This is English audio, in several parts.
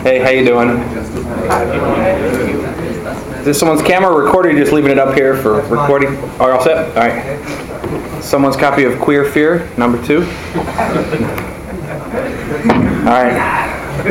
Hey, how you doing? Is this someone's camera or recorder? You're just leaving it up here for recording? Are you all set? All right. Someone's copy of Queer Fear, number 2. All right.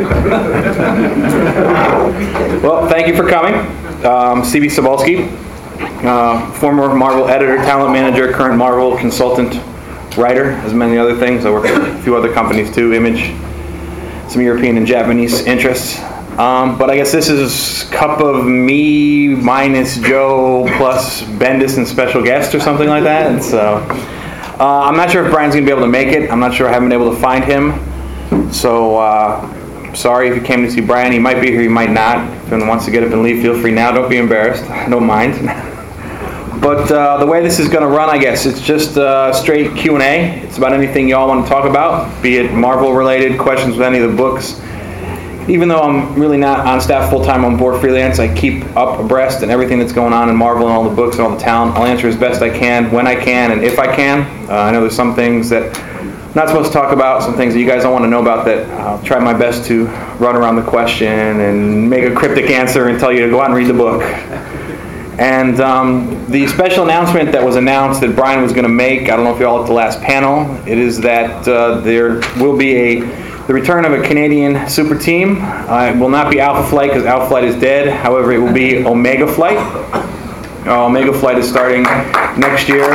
Well, thank you for coming. C.B. Sobolski, former Marvel editor, talent manager, current Marvel consultant, writer, as many other things. I work at a few other companies too, Image, some European and Japanese interests. But I guess this is Cup of Me minus Joe plus Bendis and special guest or something like that. And so I'm not sure if Brian's going to be able to make it. I'm not sure. I haven't been able to find him. So sorry if you came to see Brian. He might be here, he might not. If anyone wants to get up and leave, feel free now. Don't be embarrassed. I don't mind. But the way this is going to run, I guess, it's just straight Q&A. It's about anything you all want to talk about, be it Marvel-related, questions with any of the books. Even though I'm really not on staff full-time, on board freelance, I keep up abreast and everything that's going on in Marvel and all the books and all the talent. I'll answer as best I can, when I can, and if I can. I know there's some things that I'm not supposed to talk about, some things that you guys don't want to know about that I'll try my best to run around the question and make a cryptic answer and tell you to go out and read the book. And the special announcement that was announced that Brian was going to make, I don't know if you all at the last panel, it is that there will be the return of a Canadian super team. It will not be Alpha Flight because Alpha Flight is dead. However, it will be Omega Flight. Omega Flight is starting next year.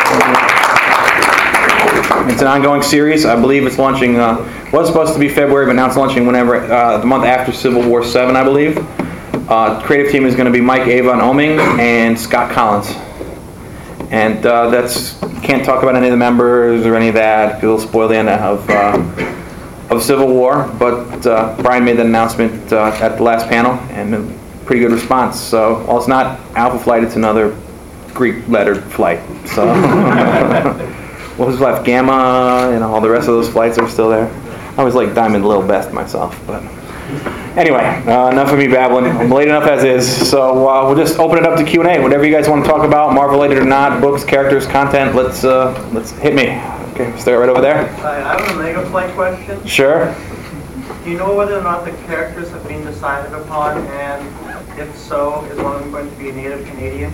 It's an ongoing series. I believe it's launching, was supposed to be February, but now it's launching whenever, the month after Civil War 7, I believe. Creative team is going to be Mike Avon Oming and Scott Collins. And can't talk about any of the members or any of that. It'll spoil the end of Civil War. But Brian made that announcement at the last panel, and a pretty good response. So, well, it's not Alpha Flight, it's another Greek-lettered flight. So, what was left? Gamma, and all the rest of those flights are still there. I always like Diamond Little best myself, but... Anyway, enough of me babbling. I'm late enough as is, so we'll just open it up to Q&A. Whatever you guys want to talk about, Marvel-related or not, books, characters, content, let's hit me. Okay, start right over there. I have an Omega Flight question. Sure. Do you know whether or not the characters have been decided upon, and if so, is one of them going to be a native Canadian?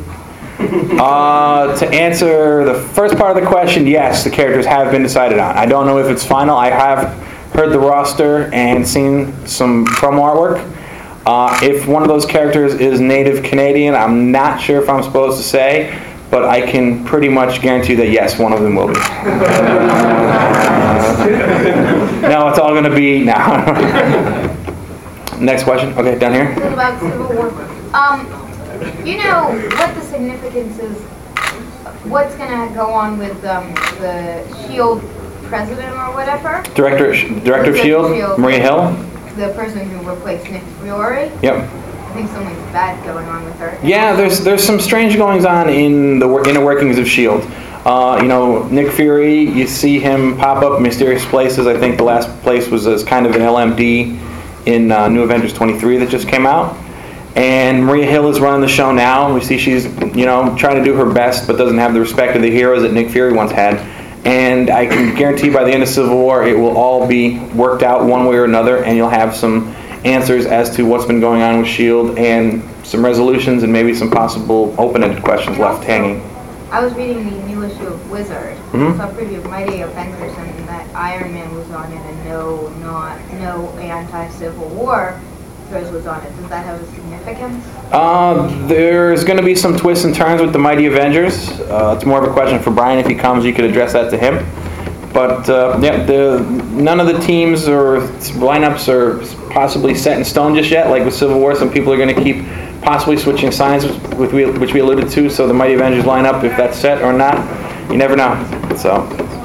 To answer the first part of the question, yes, the characters have been decided on. I don't know if it's final. I have heard the roster and seen some promo artwork. If one of those characters is native Canadian, I'm not sure if I'm supposed to say, but I can pretty much guarantee that yes, one of them will be. No, it's all going to be now. Next question. Okay, down here. About Civil War. You know what the significance is? What's going to go on with the SHIELD president or whatever? Director of SHIELD, Maria Hill. The person who replaced Nick Fury. Yep. I think something's bad going on with her. Yeah, there's some strange goings on in the inner workings of SHIELD. Nick Fury, you see him pop up in mysterious places. I think the last place was as kind of an LMD in New Avengers 23 that just came out. And Maria Hill is running the show now. We see she's, trying to do her best, but doesn't have the respect of the heroes that Nick Fury once had. And I can guarantee by the end of Civil War, it will all be worked out one way or another, and you'll have some answers as to what's been going on with S.H.I.E.L.D. and some resolutions and maybe some possible open-ended questions left hanging. I was reading the new issue of Wizard. Mm-hmm. Saw a preview of Mighty Avengers, and that Iron Man was on it, and no anti-Civil War was on it. Does that have a significance? There's going to be some twists and turns with the Mighty Avengers. It's more of a question for Brian. If he comes, you could address that to him. But none of the teams or lineups are possibly set in stone just yet. Like with Civil War, some people are going to keep possibly switching signs, which we alluded to. So the Mighty Avengers lineup, if that's set or not, you never know. So,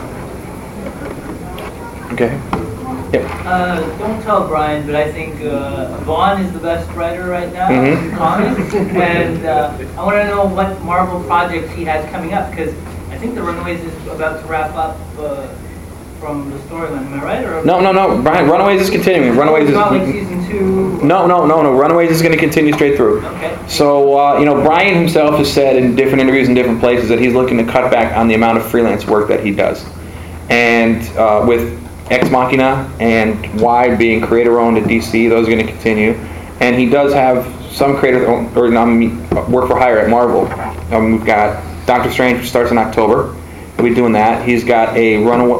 okay. Yep. Don't tell Brian, but I think Vaughn is the best writer right now Mm-hmm. in comics, and I want to know what Marvel projects he has coming up, because I think the Runaways is about to wrap up from the storyline. Am I right? Or No, Brian. Runaways is continuing. Runaways is not like season 2. No. Runaways is going to continue straight through. Okay. So Brian himself has said in different interviews in different places that he's looking to cut back on the amount of freelance work that he does, and with Ex Machina and Wide being creator-owned at DC. Those are going to continue. And he does have some creator work for hire at Marvel. We've got Doctor Strange, which starts in October. We'll be doing that. He's got a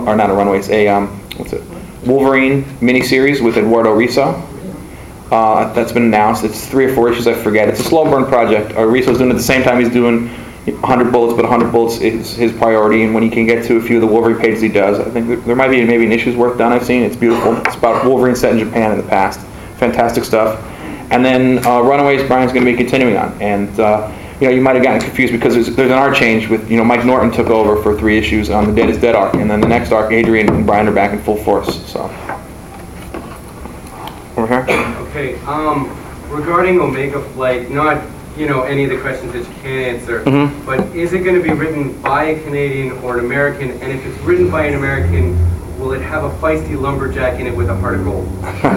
Wolverine miniseries with Eduardo Risso. That's been announced. It's 3 or 4 issues, I forget. It's a slow burn project. Risso's doing it at the same time he's doing 100 Bullets, but 100 Bullets is his priority, and when he can get to a few of the Wolverine pages he does, I think there might be maybe an issue's worth done I've seen. It's beautiful. It's about Wolverine set in Japan in the past. Fantastic stuff. And then Runaways, Brian's going to be continuing on. And you might have gotten confused because there's an art change with, Mike Norton took over for 3 issues on the Dead is Dead arc, and then the next arc, Adrian and Brian are back in full force. So, over here. Okay. Regarding Omega Flight, not any of the questions that you can't answer, but is it going to be written by a Canadian or an American? And if it's written by an American, will it have a feisty lumberjack in it with a heart of gold?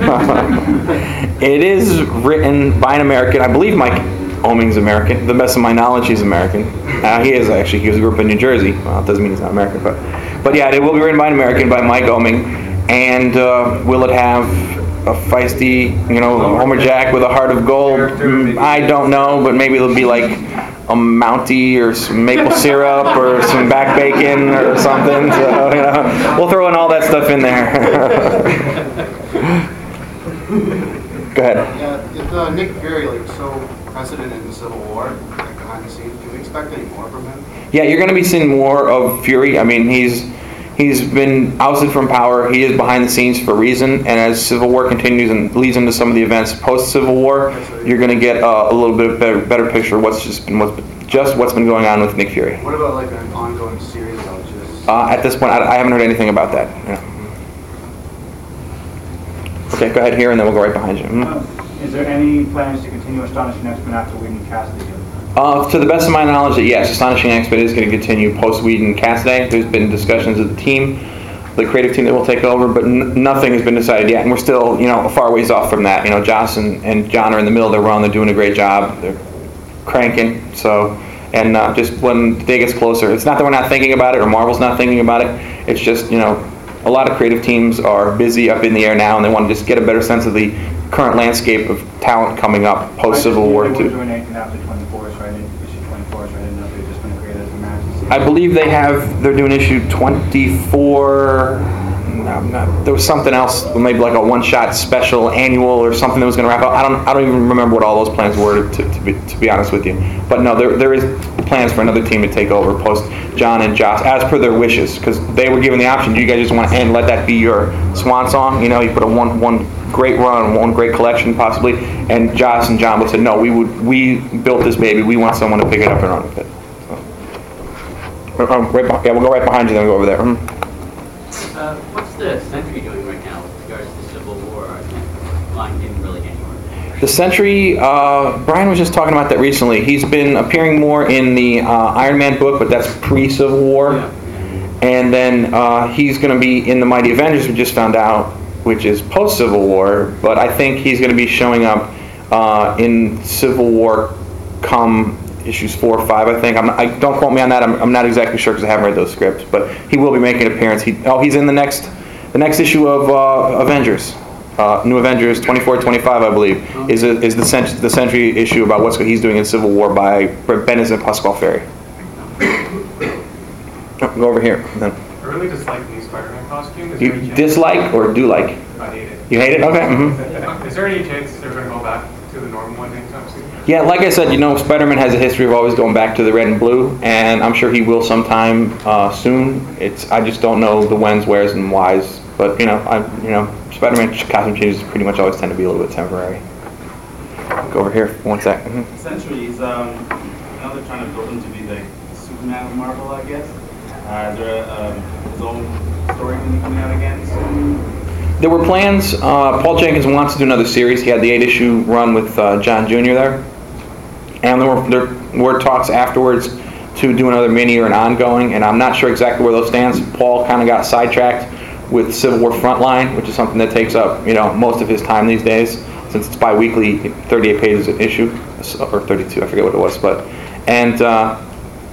It is written by an American. I believe Mike Oeming's American. To the best of my knowledge, he's American. He is actually. He grew up in New Jersey. Well, it doesn't mean he's not American, but yeah, it will be written by an American, by Mike Oeming. And will it have a feisty, Homer Jack with a heart of gold? I don't know, but maybe it'll be like a Mountie or some maple syrup or some back bacon or something. So, we'll throw in all that stuff in there. Go ahead. Yeah, if Nick Fury, so precedent in the Civil War, behind the scenes, can we expect any more from him? Yeah, you're going to be seeing more of Fury. I mean, he's been ousted from power. He is behind the scenes for a reason. And as Civil War continues and leads into some of the events post-Civil War, you're going to get a little bit better picture of what's been going on with Nick Fury. What about like an ongoing series about just? At this point, I haven't heard anything about that. Yeah. Okay, go ahead here, and then we'll go right behind you. Is there any plans to continue Astonishing X-Men after Whedon and Cassidy? To the best of my knowledge, yes, Astonishing X-Men is going to continue post-Whedon and Cassidy. There's been discussions of the team, the creative team that will take over, but nothing has been decided yet, and we're still, a far ways off from that. Joss and John are in the middle of their run. They're doing a great job. They're cranking. So, and just when the day gets closer, it's not that we're not thinking about it or Marvel's not thinking about it. It's just, a lot of creative teams are busy up in the air now, and they want to just get a better sense of the current landscape of talent coming up post-Civil War. They weren't doing anything after 24, so I didn't issue 24, so I didn't know if they were just going to create it as a emergency. I believe they're doing issue 24. No, there was something else, maybe like a one-shot special annual or something that was going to wrap up. I don't even remember what all those plans were, to be honest with you. But no, there is plans for another team to take over post John and Joss, as per their wishes, because they were given the option. Do you guys just want to end, let that be your swan song? You put a one great run, one great collection possibly, and Joss and John would say, no, we built this baby. We want someone to pick it up and run with it. So, we'll go right behind you, then we'll go over there. What's the Sentry doing right now with regards to Civil War? Line didn't really get anywhere. The Sentry, Brian was just talking about that recently. He's been appearing more in the Iron Man book, but that's pre-Civil War. Yeah. And then he's going to be in the Mighty Avengers, we just found out, which is post-Civil War. But I think he's going to be showing up in Civil War come issues 4 or 5, I think. Don't quote me on that. I'm not exactly sure because I haven't read those scripts. But he will be making an appearance. He's in the next issue of Avengers. New Avengers 24, 25, I believe, is the Sentry issue about what he's doing in Civil War by Brent Bendis and Pascal Ferry. Go over here. Then. I really dislike the new Spider-Man costume. You dislike or do like? I hate it. You hate it? Okay. Mm-hmm. Is there any chance they're going to go back to the normal one anytime soon? Yeah, like I said, Spider-Man has a history of always going back to the red and blue, and I'm sure he will sometime soon. I just don't know the whens, wheres, and whys. But Spider-Man costume changes pretty much always tend to be a little bit temporary. Go over here for 1 sec. Mm-hmm. Sentry's, now they're trying to build him to be like Superman of Marvel, I guess. Is there his own story going to be coming out again soon? There were plans. Paul Jenkins wants to do another series. He had the 8-issue run with John Jr. there. And there were talks afterwards to do another mini or an ongoing, and I'm not sure exactly where those stands. Paul kind of got sidetracked with Civil War Frontline, which is something that takes up most of his time these days, since it's bi-weekly, 38 pages an issue, or 32, I forget what it was. But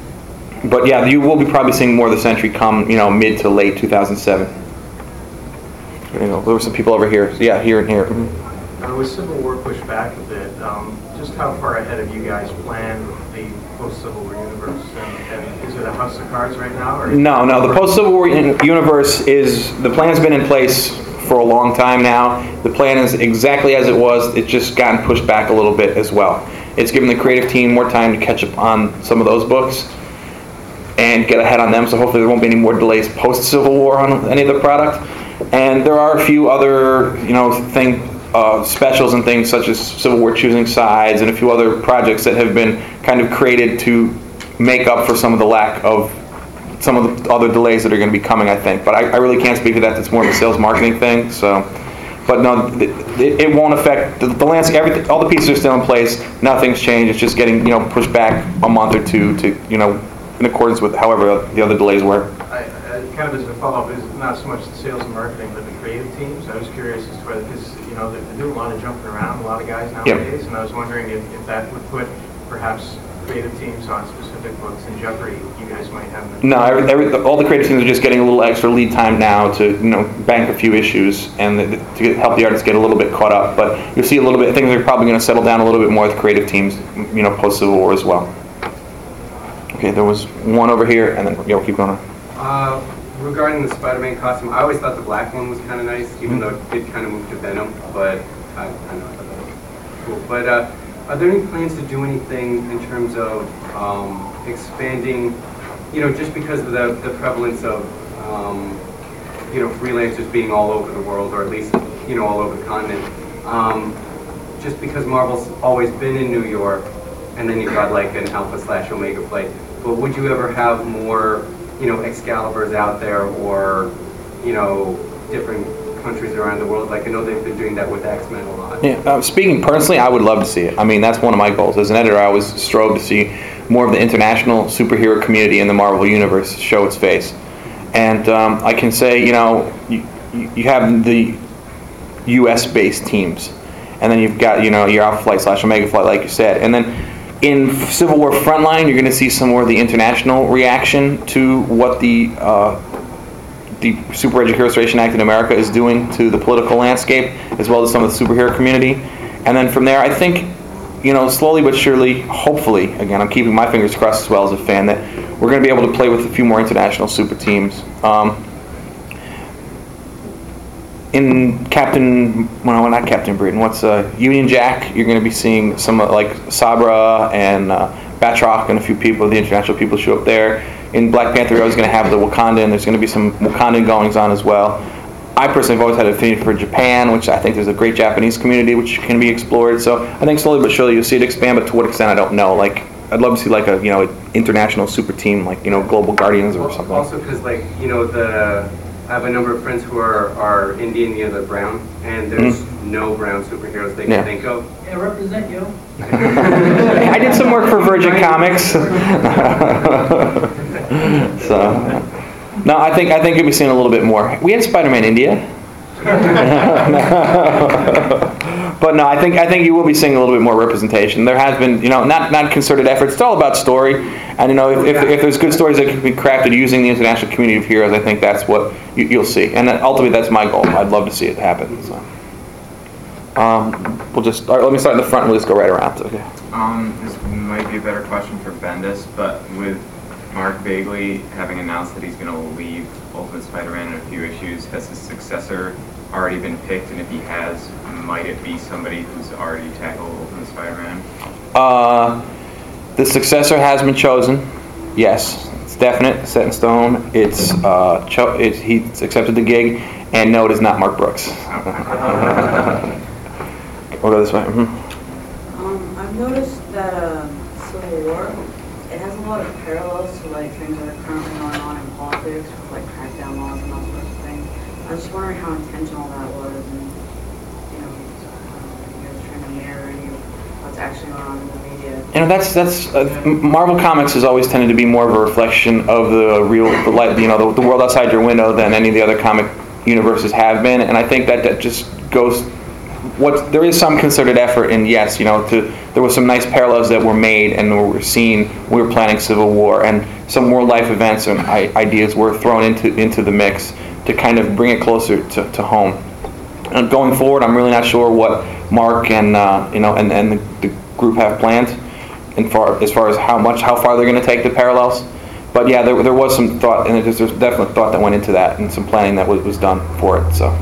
yeah, you will be probably seeing more of the Sentry come, mid to late 2007. there were some people over here. Yeah, here and here. With Civil War pushed back a bit, just how far ahead have you guys planned the post-Civil War universe? And is it a house of cards right now? Or No. The post-Civil War universe the plan's been in place for a long time now. The plan is exactly as it was. It's just gotten pushed back a little bit as well. It's given the creative team more time to catch up on some of those books and get ahead on them. So hopefully there won't be any more delays post-Civil War on any of the product. And there are a few other, specials and things such as Civil War Choosing Sides and a few other projects that have been kind of created to make up for some of the lack of some of the other delays that are going to be coming, I think. But I really can't speak to that. It's more of a sales marketing thing. So, but no, it won't affect the landscape. Everything, all the pieces are still in place. Nothing's changed. It's just getting pushed back a month or two to in accordance with however the other delays were. Kind of as a follow-up, is not so much the sales and marketing, but the creative teams. I was curious as to whether, because they're doing a lot of jumping around, a lot of guys nowadays, and I was wondering if that would put perhaps creative teams on specific books in jeopardy. You guys might have. No, all the creative teams are just getting a little extra lead time now to bank a few issues and to help the artists get a little bit caught up. But you'll see a little bit. Things are probably going to settle down a little bit more with creative teams, post Civil War as well. Okay, there was one over here, and then we'll keep going on. Regarding the Spider-Man costume, I always thought the black one was kind of nice, even though it did kind of move to Venom, but I thought that was cool. But are there any plans to do anything in terms of expanding, just because of the prevalence of, freelancers being all over the world, or at least, all over the continent, just because Marvel's always been in New York, and then you've got like an Alpha/Omega Flight, but would you ever have more Excaliburs out there, or different countries around the world? Like I know they've been doing that with X-Men a lot. Yeah, speaking personally, I would love to see it. I mean, that's one of my goals. As an editor, I always strove to see more of the international superhero community in the Marvel Universe show its face. And I can say, you have the U.S.-based teams, and then you've got, your Alpha Flight/Omega Flight, like you said. And then in Civil War Frontline, you're going to see some more of the international reaction to what the Super Educated Illustration Act in America is doing to the political landscape, as well as some of the superhero community. And then from there, I think, slowly but surely, hopefully, again, I'm keeping my fingers crossed as well as a fan, that we're going to be able to play with a few more international super teams. In not Captain Britain, Union Jack, you're going to be seeing some like Sabra and Batroc and a few people, the international people show up there. In Black Panther, I was going to have the Wakandan. There's going to be some Wakandan goings on as well. I personally have always had an affinity for Japan, which I think there's a great Japanese community which can be explored. So I think slowly but surely you'll see it expand, but to what extent I don't know. Like I'd love to see like an international super team, like Global Guardians or something. Also, because I have a number of friends who are Indian, they're brown, and there's no brown superheroes they can think of. Yeah, represent you. I did some work for Virgin Comics. So, no, I think you'll be seeing a little bit more. We had Spider-Man India. But no, I think you will be seeing a little bit more representation. There has been, not concerted efforts. It's all about story, and if there's good stories that can be crafted using the international community of heroes, I think that's what you'll see, and ultimately that's my goal. I'd love to see it happen. So, let me start in the front and we'll just go right around. Okay. This might be a better question for Bendis, but with Mark Bagley having announced that he's going to leave Ultimate Spider-Man in a few issues, has his successor already been picked? And if he has, might it be somebody who's already tackled Ultimate Spider-Man? The successor has been chosen. Yes, it's definite, set in stone. He's accepted the gig, and no, it is not Mark Brooks. We'll go this way. I've noticed that Civil War, it has a lot of parallels to like things that are currently going on in politics, with like crackdown laws and all sorts of things. I was just wondering how intentional that was, and you guys trying to mirror any of what's actually going on in the media. That's Marvel Comics has always tended to be more of a reflection of the real, the world outside your window than any of the other comic universes have been, and I think that just goes. There is some concerted effort, and yes, there were some nice parallels that were made and were seen. We were planning Civil War, and some real life events and ideas were thrown into the mix to kind of bring it closer to home. And going forward, I'm really not sure what Mark and the group have planned, as far as how far they're going to take the parallels. But yeah, there was some thought, and there's definitely thought that went into that, and some planning that was done for it. So.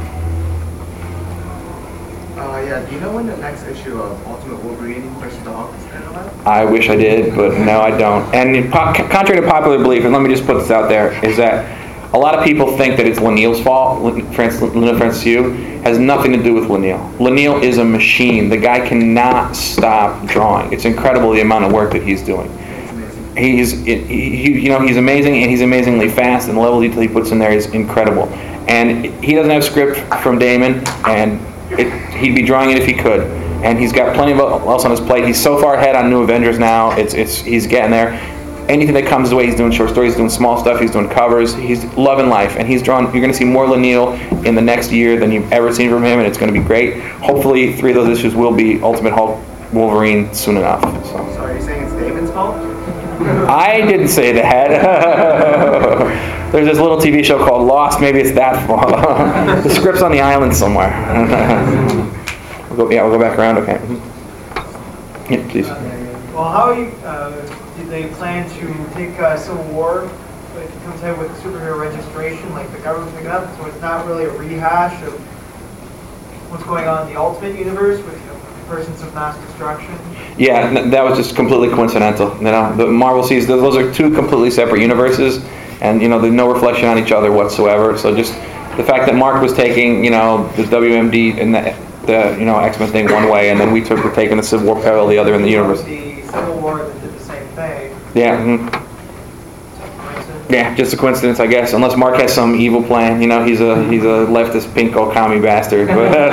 Yeah, do you know when the next issue of Ultimate Wolverine versus the Hulk is going to come out? I wish I did, but no, I don't. And contrary to popular belief, and let me just put this out there, is that a lot of people think that it's Lanil's fault. Leinil Franciu has nothing to do with Leinil. Leinil is a machine. The guy cannot stop drawing. It's incredible the amount of work that he's doing. He's amazing, and he's amazingly fast, and the level of detail he puts in there is incredible. And he doesn't have script from Damon, and he'd be drawing it if he could. And he's got plenty else on his plate. He's so far ahead on New Avengers now. He's getting there. Anything that comes his way, he's doing short stories, he's doing small stuff, he's doing covers. He's loving life, and he's drawn. You're going to see more Leinil in the next year than you've ever seen from him, and it's going to be great. Hopefully, 3 of those issues will be Ultimate Hulk, Wolverine soon enough. So are you saying it's Damon's fault? I didn't say that. There's this little TV show called Lost. Maybe it's that fault. The script's on the island somewhere. We'll go back around. Okay. Yeah, please. Well, how do they plan to take Civil War, like it comes out with superhero registration, like the government picking up, so it's not really a rehash of what's going on in the Ultimate Universe with Persons of Mass Destruction? Yeah, that was just completely coincidental. The Marvel sees those are 2 completely separate universes, and there's no reflection on each other whatsoever. So just the fact that Mark was taking the WMD and the X-Men thing one way, and then we're taking the Civil War parallel the other in the universe. The Civil War that did the same thing. Yeah. Mm-hmm. Yeah, just a coincidence, I guess. Unless Mark has some evil plan. He's a leftist pinko commie bastard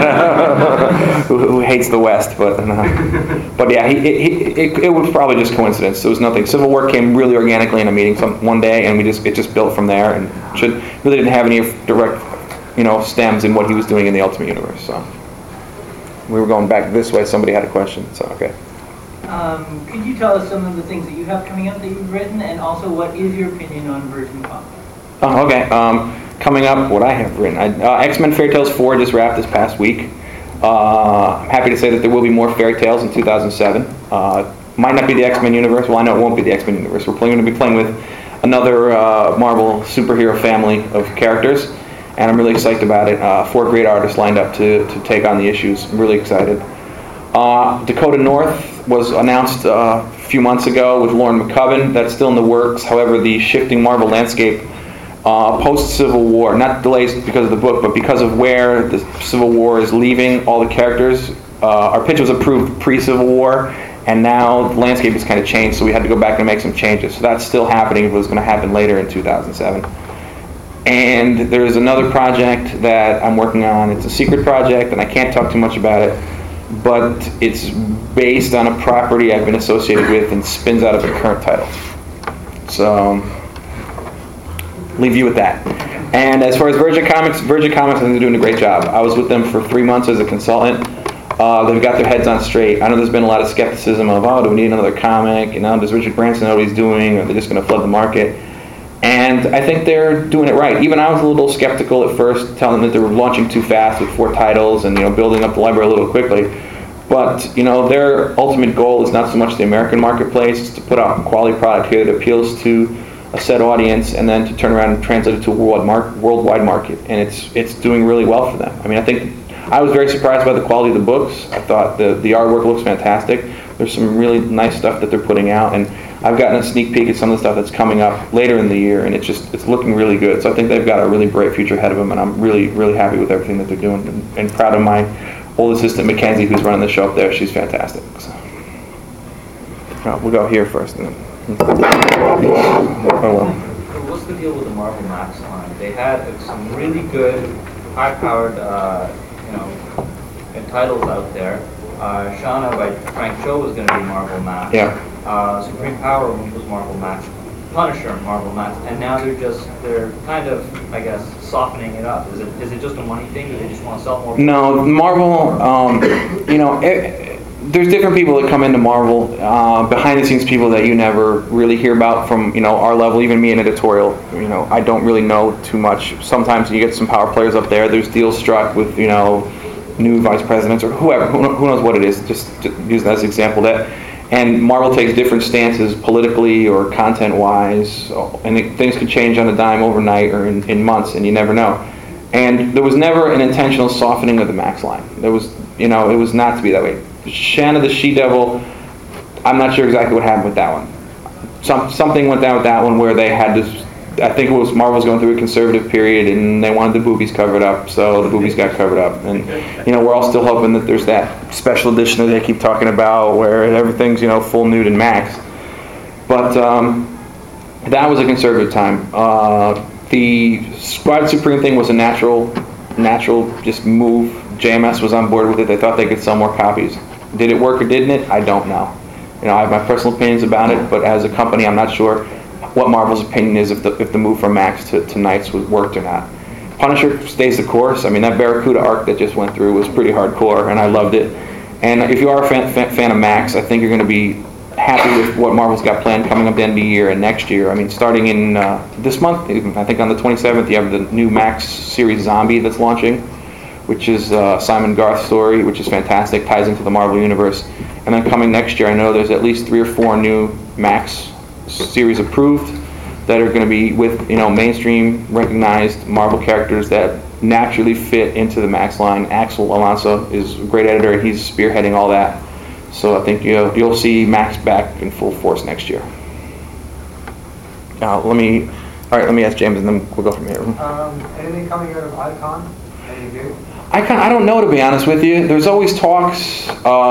who hates the West. But yeah, it was probably just coincidence. There was nothing. Civil War came really organically in a meeting one day, and it just built from there, and really didn't have any direct stems in what he was doing in the Ultimate Universe. So we were going back this way. Somebody had a question. So okay. Could you tell us some of the things that you have coming up that you've written, and also what is your opinion on Virgin Comics? Oh, okay. Coming up, what I have written. X-Men Fairy Tales 4 just wrapped this past week. I'm happy to say that there will be more Fairy Tales in 2007. Might not be the X-Men universe. Well, I know it won't be the X-Men universe. We're going to be playing with another Marvel superhero family of characters, and I'm really excited about it. 4 great artists lined up to take on the issues. I'm really excited. Dakota North was announced a few months ago with Lauren McCubbin. That's still in the works. However, the shifting Marvel landscape post-Civil War, not delays because of the book, but because of where the Civil War is leaving all the characters. Our pitch was approved pre-Civil War, and now the landscape has kind of changed, so we had to go back and make some changes. So that's still happening, but it's going to happen later in 2007. And there's another project that I'm working on. It's a secret project, and I can't talk too much about it, but it's based on a property I've been associated with and spins out of a current title. So, leave you with that. And as far as Virgin Comics, I think they're doing a great job. I was with them for 3 months as a consultant. They've got their heads on straight. I know there's been a lot of skepticism of, do we need another comic? Does Richard Branson know what he's doing? Or are they just going to flood the market? And I think they're doing it right. Even I was a little skeptical at first, telling them that they were launching too fast with 4 titles and building up the library a little quickly. But their ultimate goal is not so much the American marketplace; it's to put out a quality product here that appeals to a set audience, and then to turn around and translate it to a worldwide market. And it's doing really well for them. I think I was very surprised by the quality of the books. I thought the artwork looks fantastic. There's some really nice stuff that they're putting out, and I've gotten a sneak peek at some of the stuff that's coming up later in the year, and it's looking really good. So I think they've got a really bright future ahead of them, and I'm really, really happy with everything that they're doing, and proud of my old assistant Mackenzie, who's running the show up there. She's fantastic. So we'll go here first. And then. Oh well. What's the deal with the Marvel Max line? They had some really good, high-powered, titles out there. Shauna by Frank Cho was going to be Marvel Max. Yeah. Supreme Power was Marvel Max. Punisher Marvel Max, and now they're kind of, I guess, softening it up. Is it just a money thing? Do they just want to sell more? No, Marvel. there's different people that come into Marvel, behind the scenes people that you never really hear about from, our level, even me in editorial. I don't really know too much. Sometimes you get some power players up there. There's deals struck with, new vice presidents or whoever, who knows what it is, just to use that as an example. And Marvel takes different stances politically or content-wise, and things could change on a dime overnight or in months, and you never know. And there was never an intentional softening of the Max line. There was, it was not to be that way. Shanna the She-Devil, I'm not sure exactly what happened with that one. Something went down with that one where they had to, I think it was Marvel's going through a conservative period and they wanted the boobies covered up, so the boobies got covered up. And, we're all still hoping that there's that special edition that they keep talking about where everything's, full nude and Max. But that was a conservative time. The Squad Supreme thing was a natural just move. JMS was on board with it. They thought they could sell more copies. Did it work or didn't it? I don't know. I have my personal opinions about it, but as a company, I'm not sure what Marvel's opinion is if the move from Max to Knights worked or not. Punisher stays the course. I mean, that Barracuda arc that just went through was pretty hardcore, and I loved it. And if you are a fan of Max, I think you're going to be happy with what Marvel's got planned coming up the end of the year and next year. I mean, starting in this month, I think on the 27th, you have the new Max series Zombie that's launching, which is Simon Garth's story, which is fantastic, ties into the Marvel Universe. And then coming next year, I know there's at least 3 or 4 new Max series approved that are going to be with, mainstream recognized Marvel characters that naturally fit into the Max line. Axel Alonso is a great editor. He's spearheading all that. So I think you'll see Max back in full force next year. Let me ask James and then we'll go from here. Anything coming out of Icon? Any new? I don't know, to be honest with you. There's always talks.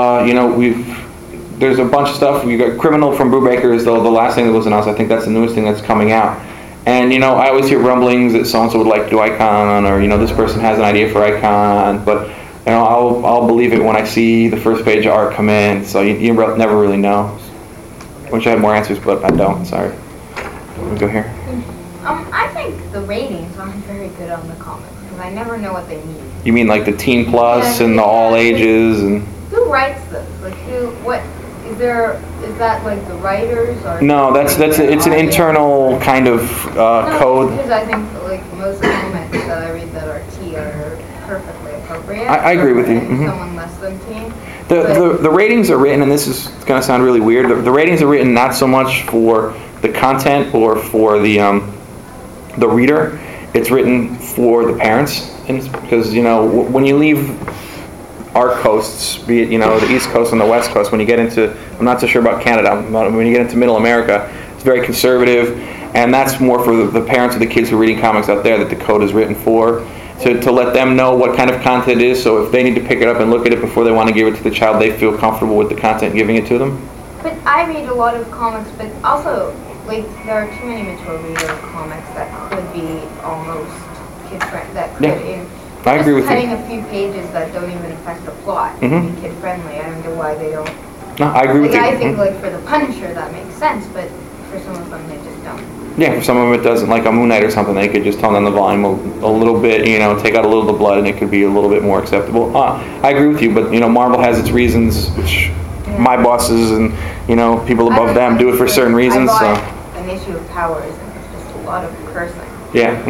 There's a bunch of stuff. You got Criminal from Brubaker is the last thing that was announced. I think that's the newest thing that's coming out. And I always hear rumblings that so-and-so would like to do Icon, or this person has an idea for Icon. But I'll believe it when I see the first page of art come in. So you never really know. Wish I had more answers, but I don't. Sorry. Let me go here. I think the ratings aren't very good on the comics because I never know what they mean. You mean like the Teen Plus and the all ages and? Who writes those? Like what? Is that like the writers or? No, it's an internal kind of code. Because I think like most comics that I read that are T are perfectly appropriate. I agree with you. Mm-hmm. Someone less than T. The ratings are written, and this is going to sound really weird. The ratings are written not so much for the content or for the reader. It's written for the parents, because when you leave our coasts, be it the East Coast and the West Coast, when you get into, I'm not so sure about Canada, but when you get into Middle America, it's very conservative, and that's more for the parents of the kids who are reading comics out there that the code is written for, to let them know what kind of content it is, so if they need to pick it up and look at it before they want to give it to the child, they feel comfortable with the content giving it to them. But I read a lot of comics, but also there are too many mature reader comics that could be almost kid-friendly, that could I agree with you. Cutting a few pages that don't even affect the plot be kid-friendly. I don't know why they don't. No, I agree with you. I think for the Punisher that makes sense, but for some of them they just don't. Yeah, for some of them it doesn't. Like a Moon Knight or something, they could just tone down the volume a little bit, take out a little of the blood, and it could be a little bit more acceptable. I agree with you, but Marvel has its reasons, which my bosses and people above them do it for certain reasons. I bought an issue of Powers, and it's just a lot of cursing. Yeah.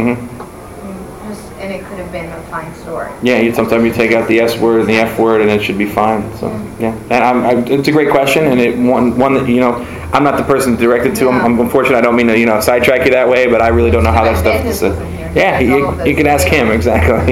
And it could have been a fine story. Yeah, sometimes you take out the S word and the F word, and it should be fine. So yeah, and it's a great question, and one that I'm not the person directed to. I'm unfortunate. I don't mean to sidetrack you that way, but I really don't know how that stuff is. Yeah, you can ask him exactly.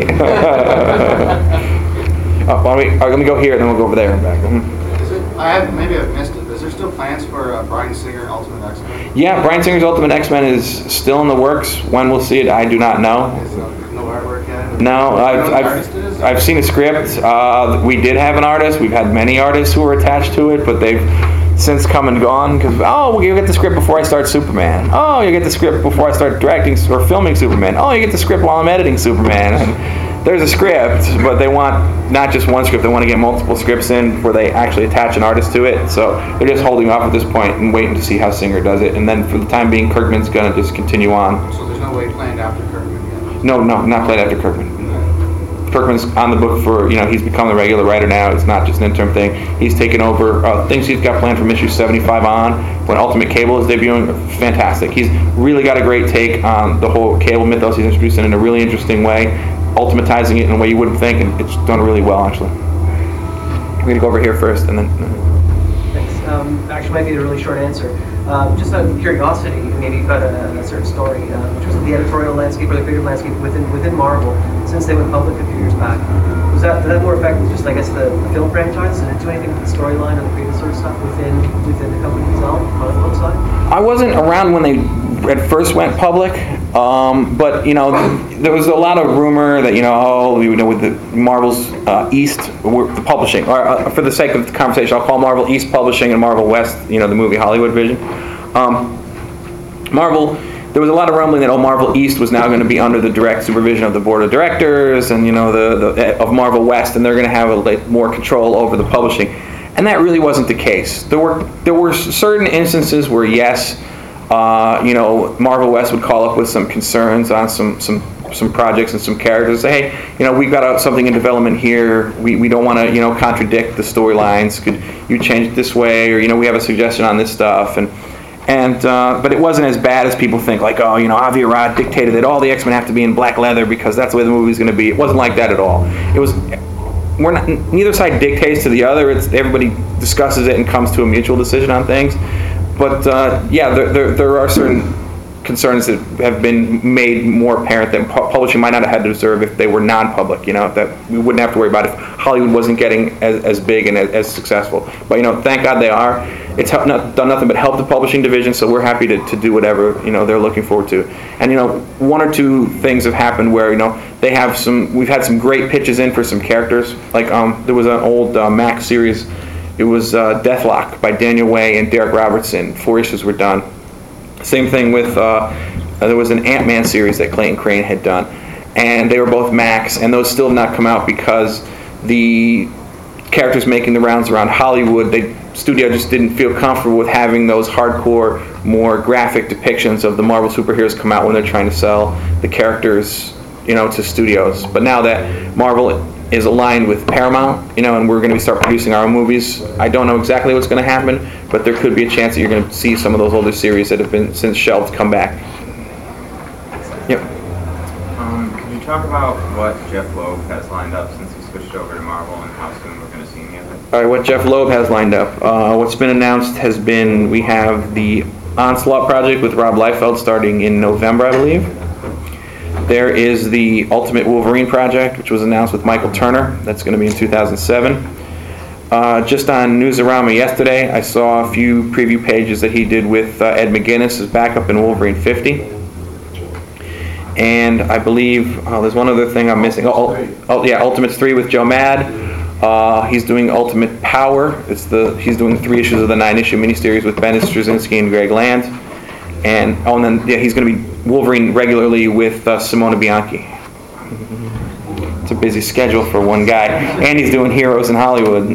Let me go here, and then we'll go over there and back. Maybe I've missed it. Is there still plans for Bryan Singer Ultimate X-Men? Yeah, Bryan Singer's Ultimate X-Men is still in the works. When we'll see it, I do not know. No artwork yet? No, I've seen a script. We did have an artist. We've had many artists who were attached to it, but they've since come and gone because, you get the script before I start Superman. Oh, you get the script before I start directing or filming Superman. Oh, you get the script while I'm editing Superman. And there's a script, but they want not just one script. They want to get multiple scripts in before they actually attach an artist to it. So they're just holding off at this point and waiting to see how Singer does it. And then for the time being, Kirkman's going to just continue on. So there's no way planned after Kirkman yet? No, not planned after Kirkman. Kirkman's on the book for, he's become the regular writer now. It's not just an interim thing. He's taken over things he's got planned from issue 75 on, when Ultimate Cable is debuting. Fantastic. He's really got a great take on the whole Cable mythos. He's introduced it in a really interesting way, ultimatizing it in a way you wouldn't think, and it's done really well, actually. We're going to go over here first, and then... Thanks. Actually, might be a really short answer. Just out of curiosity, maybe about a certain story, which was the editorial landscape or the creative landscape within Marvel, since they went public a few years back. Did that more affect just, I guess, the film franchise? Did it do anything with the storyline or the creative sort of stuff within the company itself, on the film side? I wasn't around when they at first went public, but there was a lot of rumor that with the Marvel's East, the publishing, or for the sake of the conversation, I'll call Marvel East Publishing and Marvel West, the movie Hollywood Vision. Marvel, there was a lot of rumbling that Marvel East was now going to be under the direct supervision of the board of directors and of Marvel West, and they're going to have more control over the publishing. And that really wasn't the case. There were certain instances where yes, Marvel West would call up with some concerns on some projects and some characters. Say, hey, we've got something in development here. We don't want to contradict the storylines. Could you change it this way? Or we have a suggestion on this stuff. But it wasn't as bad as people think. Like, Avi Arad dictated that all the X-Men have to be in black leather because that's the way the movie's going to be. It wasn't like that at all. It was. Neither side dictates to the other. Everybody discusses it and comes to a mutual decision on things. But there are certain concerns that have been made more apparent that publishing might not have had to observe if they were non-public. That we wouldn't have to worry about if Hollywood wasn't getting as big and as successful. But thank God they are. It's done nothing but help the publishing division. So we're happy to do whatever they're looking forward to. And one or two things have happened where we've had some great pitches in for some characters. Like there was an old Max series. It was Deathlock by Daniel Way and Derek Robertson. 4 issues were done. Same thing with, there was an Ant-Man series that Clayton Crane had done. And they were both Max, and those still have not come out because the characters making the rounds around Hollywood, the studio just didn't feel comfortable with having those hardcore, more graphic depictions of the Marvel superheroes come out when they're trying to sell the characters, to studios. But now that Marvel is aligned with Paramount, and we're going to start producing our own movies. I don't know exactly what's going to happen, but there could be a chance that you're going to see some of those older series that have been since shelved come back. Yep. Can you talk about what Jeff Loeb has lined up since he switched over to Marvel and how soon we're going to see him yet? All right, what Jeff Loeb has lined up. What's been announced has been, we have the Onslaught project with Rob Liefeld starting in November, I believe. There is the Ultimate Wolverine project, which was announced with Michael Turner. That's going to be in 2007. Just on Newsarama yesterday, I saw a few preview pages that he did with Ed McGuinness as backup in Wolverine 50. And I believe, there's one other thing I'm missing. Ultimates 3 with Joe Mad. He's doing Ultimate Power. He's doing 3 issues of the 9-issue miniseries with Ben Straczynski and Greg Land. And he's going to be Wolverine regularly with Simona Bianchi. It's a busy schedule for one guy. And he's doing Heroes in Hollywood.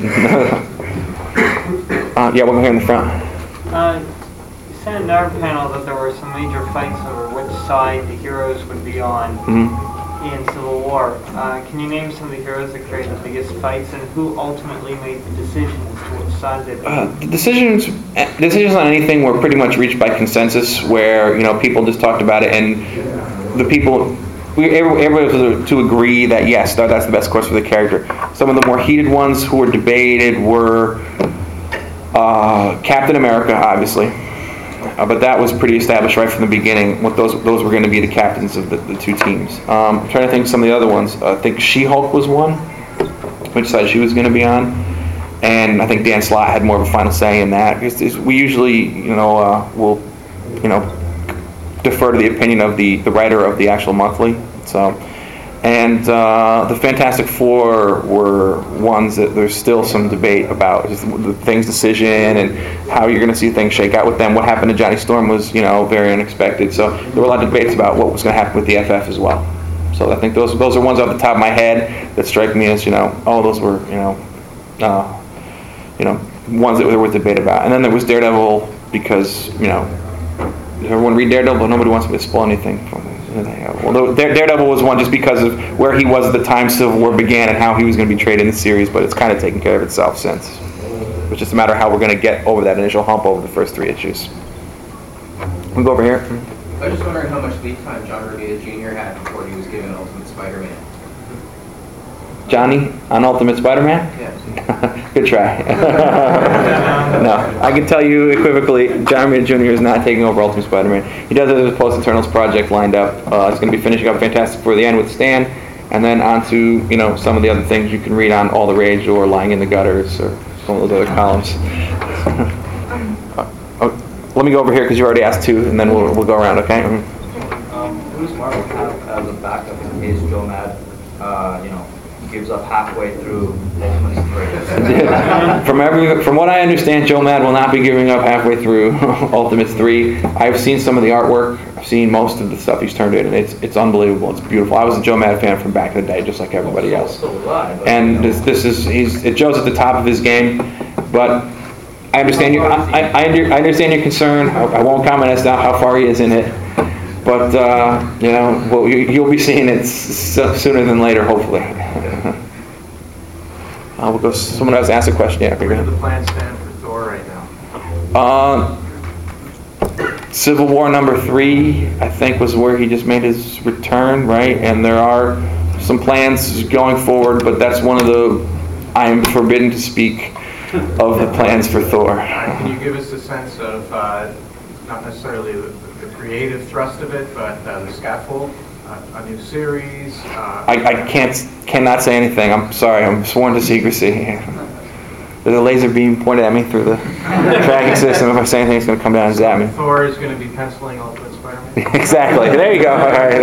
We'll go here in the front. You said in our panel that there were some major fights over which side the heroes would be on in Civil War. Can you name some of the heroes that created the biggest fights, and who ultimately made the decision as to which side they'd be? The decisions on anything were pretty much reached by consensus, where people just talked about it, and everybody was to agree that yes, that's the best course for the character. Some of the more heated ones who were debated were Captain America, obviously. But that was pretty established right from the beginning. What those were going to be the captains of the two teams. I'm trying to think of some of the other ones. I think She-Hulk was one, which side she was going to be on, and I think Dan Slott had more of a final say in that. We usually, will, defer to the opinion of the writer of the actual monthly. So, and the Fantastic Four were ones that there's still some debate about, just the Thing's decision and how you're going to see things shake out with them. What happened to Johnny Storm was, very unexpected. So there were a lot of debates about what was going to happen with the FF as well. So I think those are ones off the top of my head that strike me as, those were, ones that there was debate about. And then there was Daredevil because, everyone read Daredevil, but nobody wants me to spoil anything from it. Well, Daredevil was one just because of where he was at the time Civil War began and how he was going to be traded in the series, but it's kind of taken care of itself since. It's just a matter of how we're going to get over that initial hump over the first 3 issues. We'll go over here. I was just wondering how much lead time John Romita Jr. had before he was given Ultimate Spider-Man. Johnny on Ultimate Spider-Man? Yes. Good try. No, I can tell you equivocally, John Romita Jr. is not taking over Ultimate Spider-Man. He does have his Post-Eternals project lined up. He's going to be finishing up Fantastic Four: The End with Stan, and then on to, some of the other things you can read on All the Rage or Lying in the Gutters or some of those other columns. Let me go over here because you already asked 2, and then we'll go around, okay? Who's Marvel have as a backup in case Joe Mad, gives up halfway through Ultimate 3? From what I understand, Joe Mad will not be giving up halfway through Ultimates 3. I've seen some of the artwork. I've seen most of the stuff he's turned in, and it's unbelievable. It's beautiful. I was a Joe Mad fan from back in the day, just like everybody else. And Joe's at the top of his game, but I understand your understand your concern. I won't comment as to how far he is in it, but you'll be seeing it sooner than later, hopefully. We'll go. Someone else asked a question. Yeah, Where do the plans stand for Thor right now? Civil War #3, I think, was where he just made his return, right? And there are some plans going forward, but that's one of the I am forbidden to speak of the plans for Thor. Can you give us a sense of not necessarily the creative thrust of it, but the scaffold? A new series? I cannot say anything. I'm sorry. I'm sworn to secrecy. There's a laser beam pointed at me through the tracking system. If I say anything, it's going to come down and zap me. Thor is going to be penciling Ultimate Spider-Man? Exactly. There you go. All right.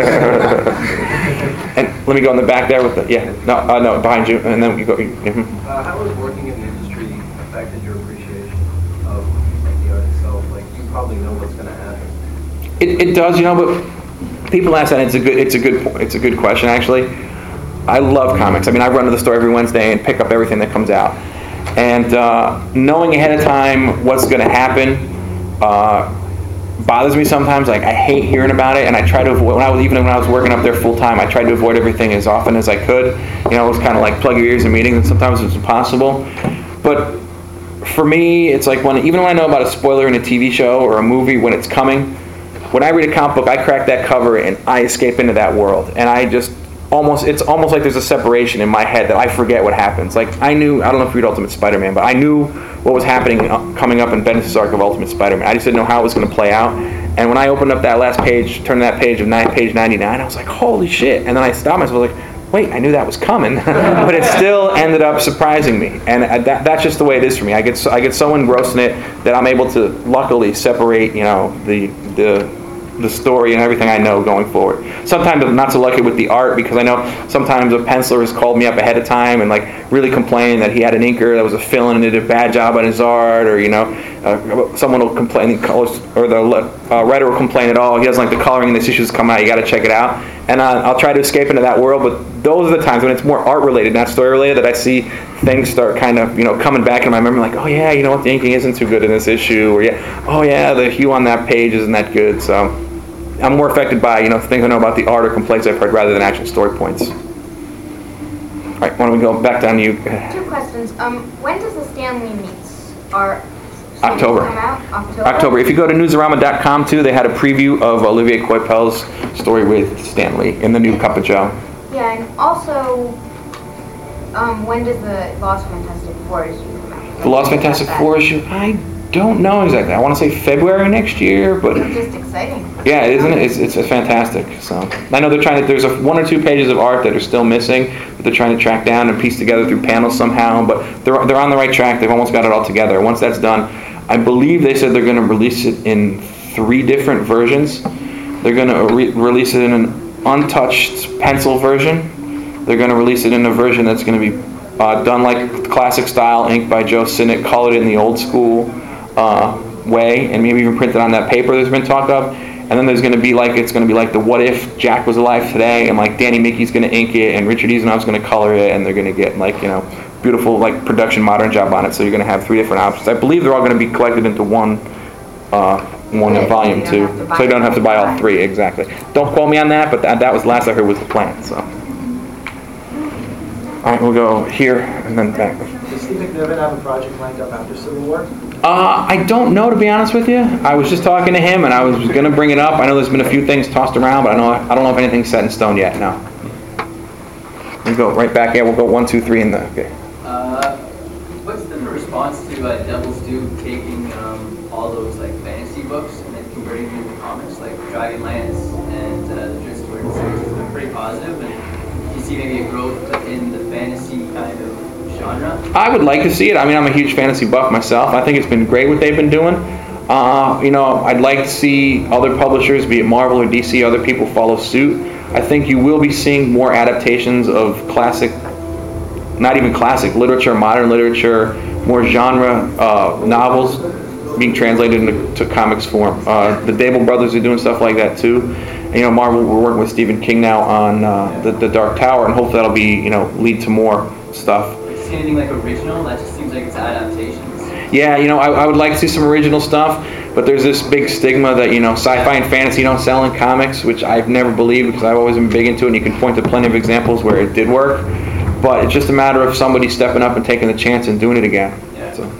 And let me go in the back there with the, no, behind you, and then we go. How has working in the industry affected your appreciation of the art itself? Like, you probably know what's going to happen. It does, but people ask that. It's a good question, actually. I love comics. I mean, I run to the store every Wednesday and pick up everything that comes out. And knowing ahead of time what's going to happen bothers me sometimes. Like, I hate hearing about it, and I try to avoid. When I was working up there full time, I tried to avoid everything as often as I could. It was kind of like plug your ears in meetings, and sometimes it's impossible. But for me, it's like even when I know about a spoiler in a TV show or a movie when it's coming. When I read a comic book, I crack that cover and I escape into that world, and it's almost like there's a separation in my head that I forget what happens. Like, I don't know if you read Ultimate Spider-Man, but I knew what was happening coming up in Bendis' arc of Ultimate Spider-Man. I just didn't know how it was going to play out. And when I opened up that last page, turned to that page of page 99, I was like, holy shit. And then I stopped myself, I was like, wait, I knew that was coming. But it still ended up surprising me. And that's just the way it is for me. I get so engrossed in it that I'm able to luckily separate, the story and everything I know going forward. Sometimes I'm not so lucky with the art, because I know sometimes a penciler has called me up ahead of time and really complaining that he had an inker that was a fill-in and did a bad job on his art, or someone will complain, or the writer will complain at all. He doesn't like the coloring in this issue's come out. You got to check it out. And I'll try to escape into that world, but those are the times when it's more art related, not story related, that I see things start kind of coming back in my memory. Like, oh yeah, the inking isn't too good in this issue, or the hue on that page isn't that good. So I'm more affected by things I know about the art or complaints I've heard rather than actual story points. All right, why don't we go back down to you? 2 questions. When does the Stan Lee meets October. come out? October. If you go to newsarama.com too, they had a preview of Olivier Coipel's story with Stan Lee in the new Cup of Joe. Yeah, and also, when does the Lost Fantastic Four issue come out? The Lost Fantastic Four issue? I don't know exactly. I want to say February next year, but It's just exciting. yeah, isn't it? It's fantastic. So I know they're trying to. There's 1 or 2 pages of art that are still missing, that they're trying to track down and piece together through panels somehow. But they're on the right track. They've almost got it all together. Once that's done, I believe they said they're going to release it in 3 different versions. They're going to release it in an untouched pencil version. They're going to release it in a version that's going to be done like classic style, inked by Joe Sinnott, colored in the old school way, and maybe even printed on that paper there's been talk of. And then there's going to be it's going to be like the What If Jack Was Alive Today, and Danny Mickey's going to ink it, and Richard Easonov's going to color it, and they're going to get beautiful production modern job on it. So you're going to have 3 different options. I believe they're all going to be collected into one 1 and volume 2. So you don't have to buy all 3, exactly. Don't quote me on that, but that was last I heard was the plan, so. All right, we'll go here and then back. Does Steve McNiven have a project lined up after Civil War? I don't know, to be honest with you. I was just talking to him, and I was going to bring it up. I know there's been a few things tossed around, but I don't know if anything's set in stone yet. No. We'll go right back. Yeah, we'll go 1, 2, 3, and the okay. What's the response to Devil's Due taking all those like fantasy books and then converting them into comics, like Dragonlance and the Drift Story series? Has been pretty positive, and do you see maybe a growth in the fantasy kind of genre? I would like to see it. I mean, I'm a huge fantasy buff myself. I think it's been great what they've been doing. I'd like to see other publishers, be it Marvel or DC, other people follow suit. I think you will be seeing more adaptations of classic, not even classic, literature, modern literature, more genre novels being translated into comics form. The Dable brothers are doing stuff like that too. And, Marvel, we're working with Stephen King now on the Dark Tower, and hopefully that'll be, lead to more stuff. See anything like original? That just seems like it's adaptations. Yeah, I would like to see some original stuff, but there's this big stigma that, sci-fi and fantasy don't sell in comics, which I've never believed because I've always been big into it, and you can point to plenty of examples where it did work. But it's just a matter of somebody stepping up and taking the chance and doing it again. Yeah. So.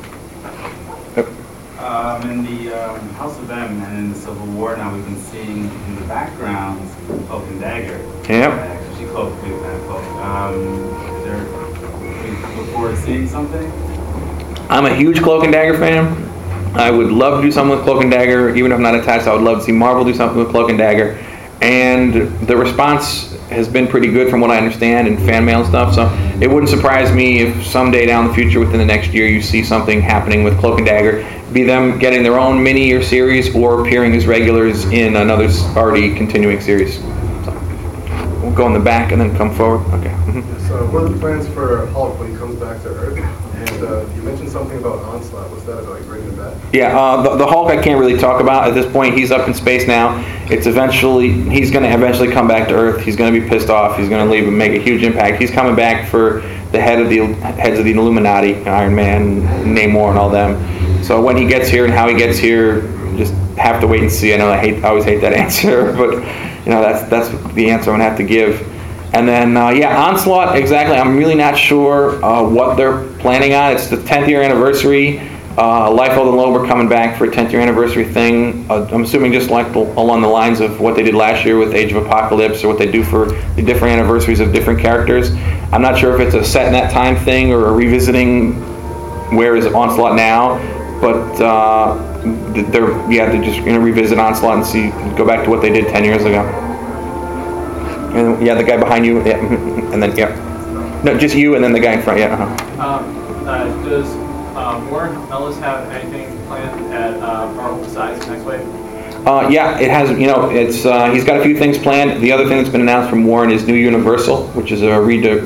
In the House of M and in the Civil War now, we've been seeing in the background Cloak and Dagger. Yep. Actually, Cloak, big fan of Cloak. We look forward to seeing something? I'm a huge Cloak and Dagger fan. I would love to do something with Cloak and Dagger. Even if I'm not attached, I would love to see Marvel do something with Cloak and Dagger. And the response has been pretty good from what I understand in fan mail and stuff. So it wouldn't surprise me if someday down the future, within the next year, you see something happening with Cloak and Dagger. Be them getting their own mini or series or appearing as regulars in another already continuing series. So we'll go in the back and then come forward. Okay. Mm-hmm. So what are the plans for Hulk when he comes back to Earth? And you mentioned something about Onslaught. What's that about? You bringing it back? Yeah, the Hulk I can't really talk about at this point. He's up in space now. He's going to eventually come back to Earth. He's going to be pissed off. He's going to leave and make a huge impact. He's coming back for the heads of the Illuminati, Iron Man, Namor, and all them. So when he gets here and how he gets here, just have to wait and see. I know I always hate that answer, but that's the answer I'm gonna have to give. And then Onslaught, exactly. I'm really not sure what they're planning on. It's the 10th year anniversary. Liefeld and Loeb are coming back for a 10th year anniversary thing. I'm assuming just like along the lines of what they did last year with Age of Apocalypse, or what they do for the different anniversaries of different characters. I'm not sure if it's a set in that time thing or a revisiting where is Onslaught now. But they're just going to revisit Onslaught and go back to what they did 10 years ago. And the guy behind you, and then no, just you, and then the guy in front, Does Warren Ellis have anything planned at Marvel besides Next Wave? It has. It's he's got a few things planned. The other thing that's been announced from Warren is New Universal, which is a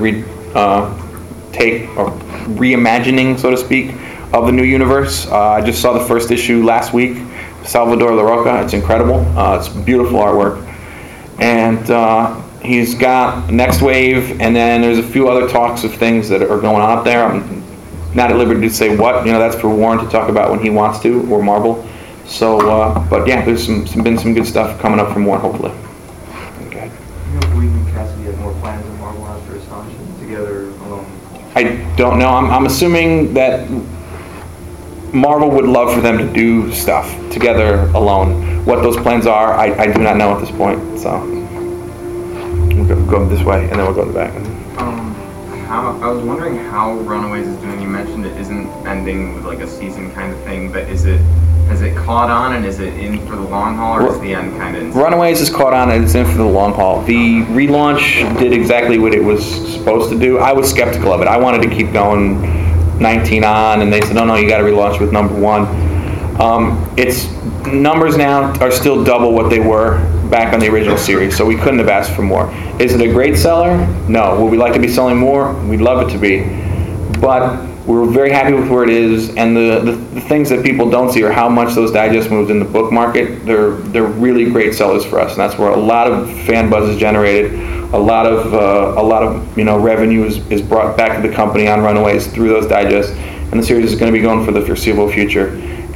reimagining, so to speak, of the new universe. I just saw the first issue last week, Salvador Larroca. It's incredible. It's beautiful artwork. And he's got Next Wave, and then there's a few other talks of things that are going on up there. I'm not at liberty to say what. That's for Warren to talk about when he wants to, or Marvel. So, there's been some good stuff coming up from Warren, hopefully. Okay. Whedon and Cassidy have more plans than Marvel after Astonishing together alone? I don't know. I'm assuming that Marvel would love for them to do stuff together alone. What those plans are, I do not know at this point. So we'll go this way, and then we'll go to the back. I was wondering how Runaways is doing. You mentioned it isn't ending with like a season kind of thing, but has it caught on, and is it in for the long haul, or is the end kind of? Runaways is caught on, and it's in for the long haul. The relaunch did exactly what it was supposed to do. I was skeptical of it. I wanted to keep going 19 on, and they said, no, you got to relaunch with number 1. Its numbers now are still double what they were back on the original series, so we couldn't have asked for more. Is it a great seller? No. Would we like to be selling more? We'd love it to be. But we're very happy with where it is, and the things that people don't see are how much those digest moved in the book market. They're really great sellers for us, and that's where a lot of fan buzz is generated. A lot of revenue is brought back to the company on Runaways through those digests, and the series is going to be going for the foreseeable future.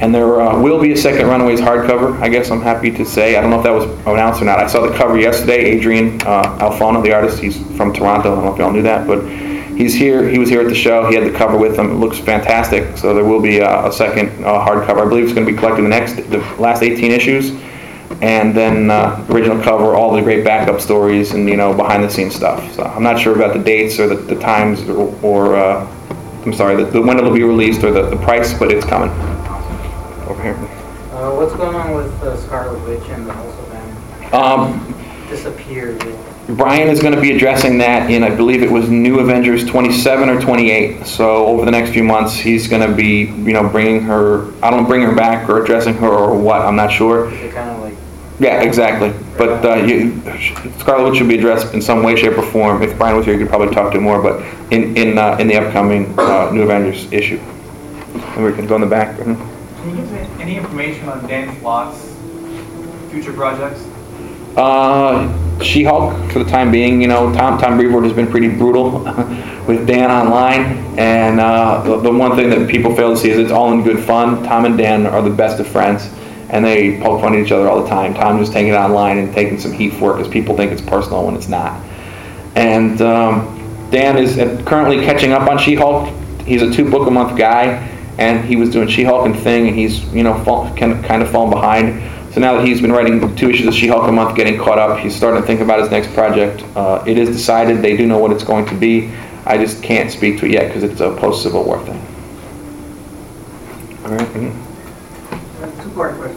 And there will be a second Runaways hardcover, I guess I'm happy to say. I don't know if that was announced or not. I saw the cover yesterday. Adrian Alfano, the artist, he's from Toronto. I don't know if y'all knew that, but he's here. He was here at the show. He had the cover with him. It looks fantastic. So there will be a second hardcover. I believe it's going to be collecting the last 18 issues. And then original cover, all the great backup stories and, behind the scenes stuff. So I'm not sure about the dates or the times or I'm sorry, when it'll be released or the price, but it's coming. Over here. What's going on with Scarlet Witch and the House of M? Disappeared. Brian is going to be addressing that in, I believe it was New Avengers 27 or 28. So over the next few months, he's going to be, bringing her. I don't know, bring her back or addressing her or what. I'm not sure. Kind of like. Yeah, exactly. But Scarlet Witch should be addressed in some way, shape, or form. If Brian was here, you could probably talk to him more. But in the upcoming New Avengers issue, and we can go in the back. Mm-hmm. Can you give me any information on Dan Slott's future projects? She-Hulk for the time being. Tom Brevoort has been pretty brutal with Dan online, and the one thing that people fail to see is it's all in good fun. Tom and Dan are the best of friends, and they poke fun at each other all the time. Tom just taking it online and taking some heat for it because people think it's personal when it's not. And Dan is currently catching up on She-Hulk. He's a 2-book-a-month guy. And he was doing She-Hulk and Thing, and he's, kind of fallen behind. So now that he's been writing 2 issues of She-Hulk a month, getting caught up, he's starting to think about his next project. It is decided. They do know what it's going to be. I just can't speak to it yet because it's a post-Civil War thing. All right. Mm-hmm. Two-part question.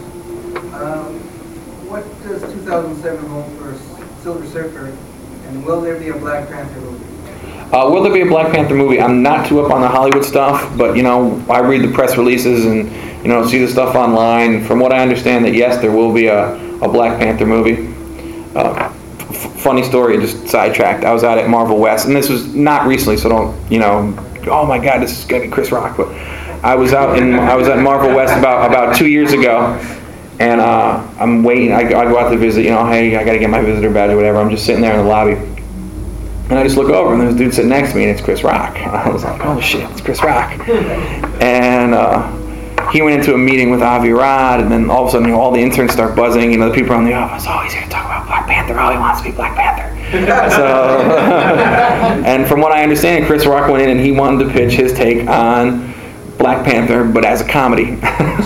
What does 2007 hold for Silver Surfer, and will there be a Black Panther movie? Will there be a Black Panther movie? I'm not too up on the Hollywood stuff, but I read the press releases and see the stuff online. From what I understand, that yes, there will be a Black Panther movie. Funny story, just sidetracked. I was out at Marvel West, and this was not recently, so don't oh my God, this is gonna be Chris Rock. But I was at Marvel West about 2 years ago, and I'm waiting. I go out to visit. Hey, I gotta get my visitor badge or whatever. I'm just sitting there in the lobby. And I just look over, and there's a dude sitting next to me, and it's Chris Rock. And I was like, oh shit, it's Chris Rock. And he went into a meeting with Avi Arad, and then all of a sudden, all the interns start buzzing. The people around the office, oh, he's here to talk about Black Panther. Oh, he wants to be Black Panther. So, and from what I understand, Chris Rock went in, and he wanted to pitch his take on Black Panther, but as a comedy.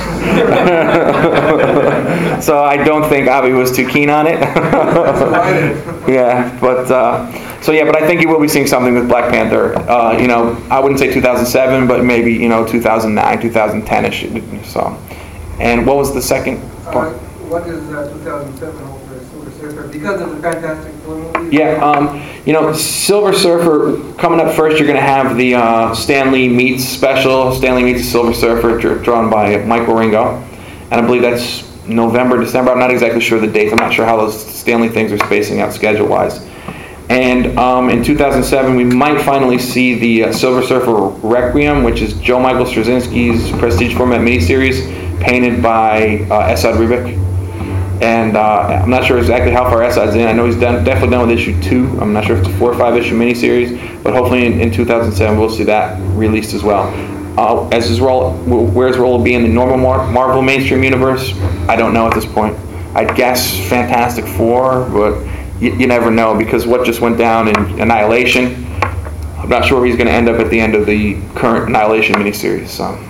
So I don't think Avi was too keen on it. Yeah, but but I think you will be seeing something with Black Panther. I wouldn't say 2007, but maybe 2009, 2010ish. So, and what was the second part? What does 2007 hold for Silver Surfer because of the Fantastic Four movie? Yeah, Silver Surfer coming up first. You're going to have the Stan Lee Meets special. Stan Lee Meets the Silver Surfer, drawn by Mike Wieringo, and I believe that's November, December. I'm not exactly sure the dates. I'm not sure how those Stan Lee things are spacing out schedule-wise. And in 2007, we might finally see the Silver Surfer Requiem, which is Joe Michael Straczynski's Prestige format miniseries, painted by Esad Ribic. And I'm not sure exactly how far Esad's in. I know he's definitely done with issue 2. I'm not sure if it's a 4 or 5 issue miniseries, but hopefully in 2007 we'll see that released as well. As his role, where his role will be in the normal Marvel mainstream universe, I don't know at this point. I'd guess Fantastic Four, but you never know because what just went down in Annihilation. I'm not sure where he's going to end up at the end of the current Annihilation miniseries. So.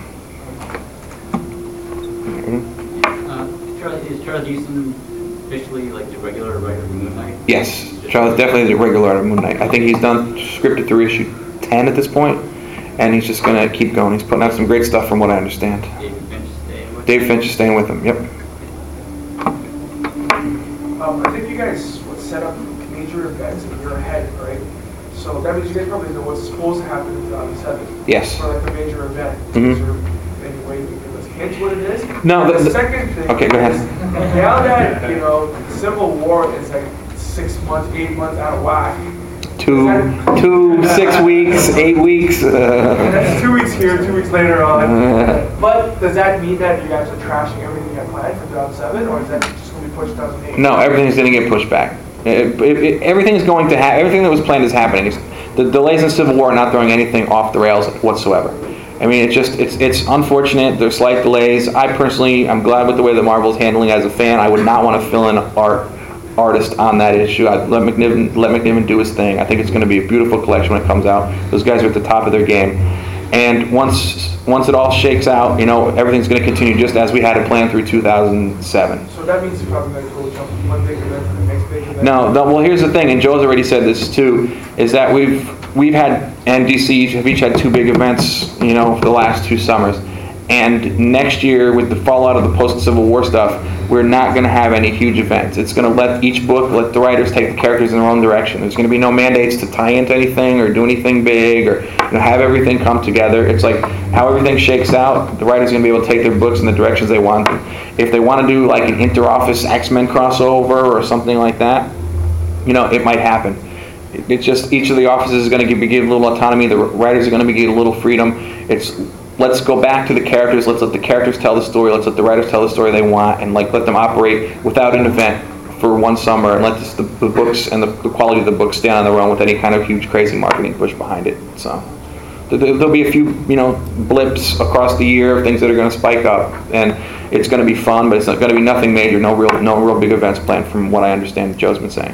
Is Charlie Easton officially like the regular writer of Moon Knight? Yes, Charlie's definitely the regular writer of Moon Knight. I think he's done scripted through issue 10 at this point, and he's just going to keep going. He's putting out some great stuff from what I understand. Dave Finch is staying with him, yep. I think you guys would set up major events in your head, right? So that means you guys probably know what's supposed to happen in 2007. Yes. For like a major event. Mm-hmm. Is there any way you can give us hints what it is? No. The second thing. Okay, go ahead. Now that the Civil War is like 6 months, 8 months out of whack. 2, 6 weeks, 8 weeks. That's 2 weeks here, 2 weeks later on. But does that mean that you guys are trashing everything you had planned for 2007, or is that just going to be pushed 2008? No, everything's going to get pushed back. Everything's going to happen. Everything that was planned is happening. The delays in Civil War are not throwing anything off the rails whatsoever. I mean, it's unfortunate. There's slight delays. I'm glad with the way that Marvel's handling as a fan. I would not want to fill in artist on that issue. I'd let McNiven do his thing. I think it's going to be a beautiful collection when it comes out. Those guys are at the top of their game. And once it all shakes out, everything's going to continue just as we had it planned through 2007. So that means you're probably going to go jump from one big event to the next big event? No, well, here's the thing, and Joe's already said this too, is that we've had, and DC have each had 2 big events, for the last 2 summers. And next year, with the fallout of the post-Civil War stuff, we're not going to have any huge events. It's going to let the writers take the characters in their own direction. There's going to be no mandates to tie into anything or do anything big or have everything come together. It's like how everything shakes out, the writers are going to be able to take their books in the directions they want to. If they want to do like an inter-office X-Men crossover or something like that, it might happen. It's just each of the offices is going to be given a little autonomy. The writers are going to be given a little freedom. Let's go back to the characters. Let's let the characters tell the story. Let's let the writers tell the story they want, and let them operate without an event for one summer, and let the books and the quality of the books stand on their own with any kind of huge, crazy marketing push behind it. So there'll be a few, blips across the year of things that are going to spike up, and it's going to be fun, but it's not going to be nothing major. No real big events planned, from what I understand. Joe's been saying.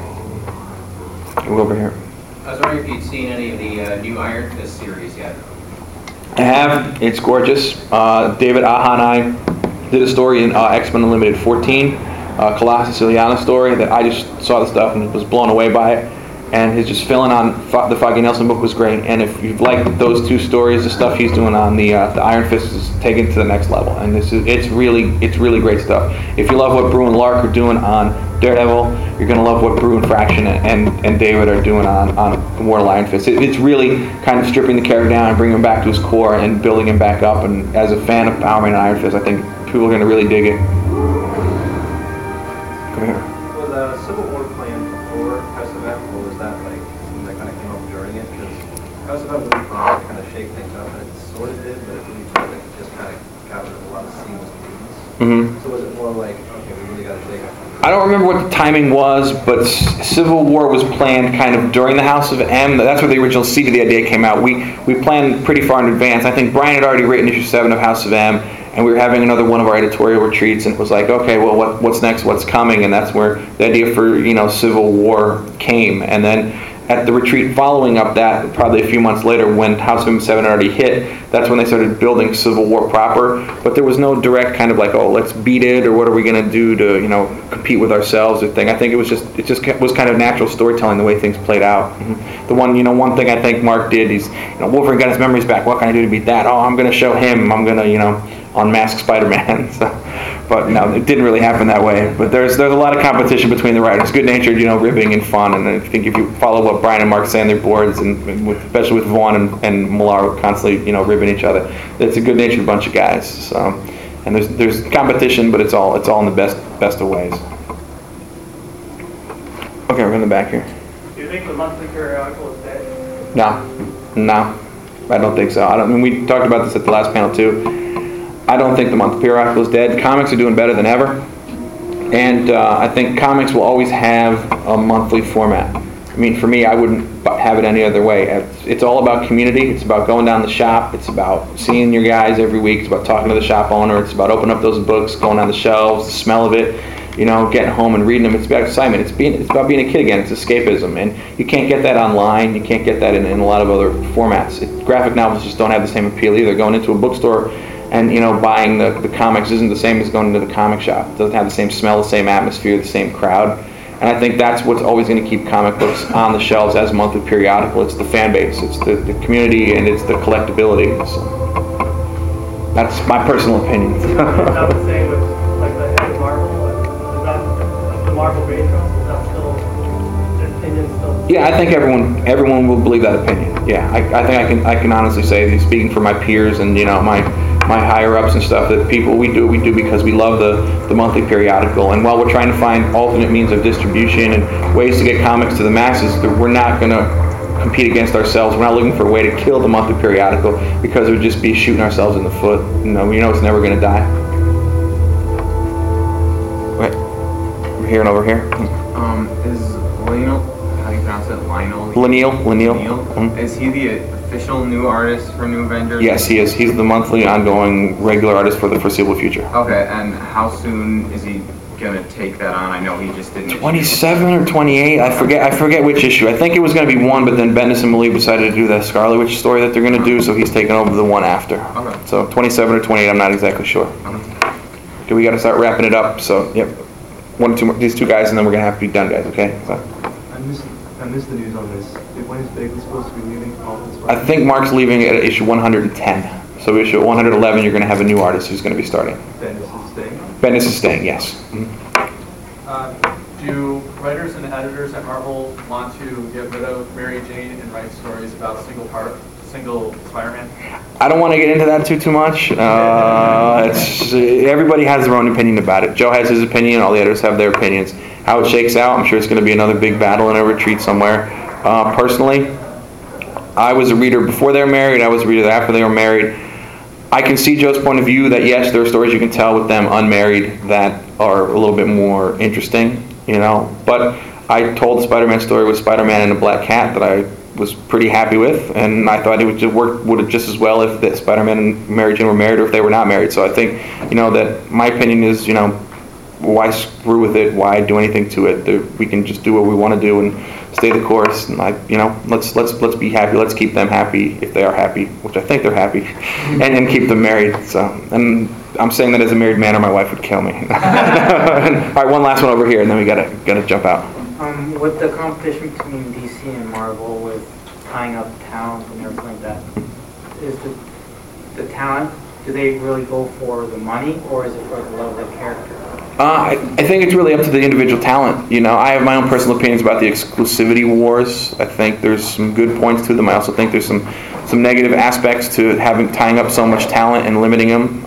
We're over here. I was wondering if you'd seen any of the new Iron Fist series yet. I have. It's gorgeous. David Aja and I did a story in X-Men Unlimited 14, Colossus Ileana story, that I just saw the stuff and was blown away by it. And his just filling on the Foggy Nelson book was great. And if you've liked those 2 stories, the stuff he's doing on the Iron Fist is taken to the next level. And it's really great stuff. If you love what Brew and Lark are doing on Daredevil, you're going to love what Brew and Fraction and David are doing on War of Iron Fist. It's really kind of stripping the character down and bringing him back to his core and building him back up. And as a fan of Power Man and Iron Fist, I think people are going to really dig it. Come here. Was the Civil War plan before House of M, or was that something that kind of came up during it? Because House of M really planned to kind of shake things up, and it sort of did, but it really felt like it just kind of covered a lot of seamless movements. Mm-hmm. So was it more like, okay, we really got to shake up? I don't remember what the timing was, but Civil War was planned kind of during the House of M. That's where the original seed of the idea came out. We planned pretty far in advance. I think Brian had already written issue 7 of House of M, and we were having another one of our editorial retreats, and it was like, okay, well, what's next? What's coming? And that's where the idea for Civil War came. And then at the retreat following up that, probably a few months later, when House of M7 already hit, that's when they started building Civil War proper. But there was no direct kind of like, oh, let's beat it, or what are we going to do to compete with ourselves or thing. I think it was kind of natural storytelling the way things played out. Mm-hmm. The one thing I think Mark did, he's Wolverine got his memories back. What can I do to beat that? Oh, I'm going to show him. I'm going to unmask Spider-Man. But no, it didn't really happen that way. But there's a lot of competition between the writers, good-natured, ribbing and fun. And I think if you follow what Brian and Mark say on their boards, and especially with Vaughn and Millar constantly, ribbing each other, it's a good-natured bunch of guys. So, and there's competition, but it's all in the best of ways. Okay, we're in the back here. Do you think the monthly periodical is dead? No, I don't think so. We talked about this at the last panel too. I don't think the monthly periodical is dead. Comics are doing better than ever, and I think comics will always have a monthly format. For me, I wouldn't have it any other way. It's all about community. It's about going down the shop. It's about seeing your guys every week. It's about talking to the shop owner. It's about opening up those books, going on the shelves, the smell of it, getting home and reading them. It's about excitement. It's about being a kid again. It's escapism, and you can't get that online. You can't get that in a lot of other formats. Graphic novels just don't have the same appeal either. Going into a bookstore and buying the comics isn't the same as going into the comic shop. It doesn't have the same smell, the same atmosphere, the same crowd. And I think that's what's always going to keep comic books on the shelves as a monthly periodical. It's the fan base, it's the community, and it's the collectability. So that's my personal opinion. It's not the same with the head of Marvel. Is that the Marvel Retro? Is that still the opinion still? Yeah, I think everyone will believe that opinion. Yeah, I think I can honestly say, speaking for my peers and my higher ups and stuff, that we do because we love the monthly periodical. And while we're trying to find alternate means of distribution and ways to get comics to the masses, we're not going to compete against ourselves. We're not looking for a way to kill the monthly periodical, because it would just be shooting ourselves in the foot. We know it's never going to die. Wait, over here and over here. How do you pronounce it? Lionel? Laniel. Is he the official new artist for New Avengers? Yes, he is. He's the monthly, ongoing, regular artist for the foreseeable future. Okay, and how soon is he gonna take that on? I know he just didn't. 27 or 28, I forget which issue. I think it was going to be one, but then Bendis and Malik decided to do the Scarlet Witch story that they're going to do, so he's taking over the one after. Okay. So 27 or 28, I'm not exactly sure. Okay, we got to start wrapping it up. So yep, one or two more, these two guys, and then we're going to have to be done, guys. Okay. So. I missed the news on this. When is Bagley supposed to be leaving? I think Mark's leaving at issue 110. So issue 111, you're going to have a new artist who's going to be starting. Bendis is staying? Bendis is staying, yes. Do writers and editors at Marvel want to get rid of Mary Jane and write stories about single Spider-Man? I don't want to get into that too much. Everybody has their own opinion about it. Joe has his opinion, all the editors have their opinions. How it shakes out, I'm sure it's going to be another big battle in a retreat somewhere. Personally, I was a reader before they were married, I was a reader after they were married. I can see Joe's point of view that yes, there are stories you can tell with them unmarried that are a little bit more interesting, you know. But I told the Spider-Man story with Spider-Man and a Black Cat that I was pretty happy with, and I thought it would work just as well if the Spider-Man and Mary Jane were married or if they were not married. So I think, you know, that my opinion is, you know, why screw with it? Why do anything to it? We can just do what we want to do and stay the course. And let's be happy. Let's keep them happy if they are happy, which I think they're happy, and keep them married. So, and I'm saying that as a married man, or my wife would kill me. All right, one last one over here, and then we gotta jump out. With the competition between DC and Marvel, with tying up talent and everything like that, is the talent? Do they really go for the money, or is it for the love of the character? I think it's really up to the individual talent. You know, I have my own personal opinions about the exclusivity wars. I think there's some good points to them. I also think there's some negative aspects to tying up so much talent and limiting them.